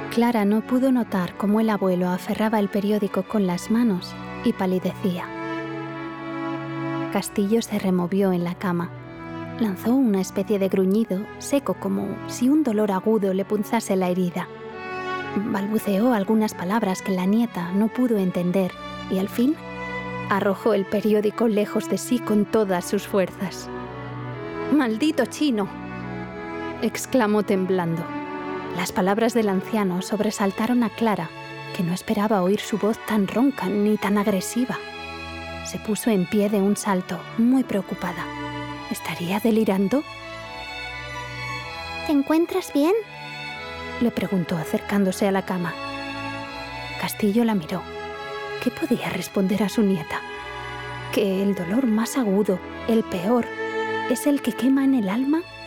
Clara no pudo notar cómo el abuelo aferraba el periódico con las manos y palidecía. Castillo se removió en la cama. Lanzó una especie de gruñido seco, como si un dolor agudo le punzase la herida. Balbuceó algunas palabras que la nieta no pudo entender y al fin arrojó el periódico lejos de sí con todas sus fuerzas. ¡Maldito chino!, exclamó temblando. Las palabras del anciano sobresaltaron a Clara, que no esperaba oír su voz tan ronca ni tan agresiva. Se puso en pie de un salto, muy preocupada. ¿Estaría delirando? ¿Te encuentras bien?, le preguntó acercándose a la cama. Castillo la miró. ¿Qué podía responder a su nieta? ¿Que el dolor más agudo, el peor, es el que quema en el alma?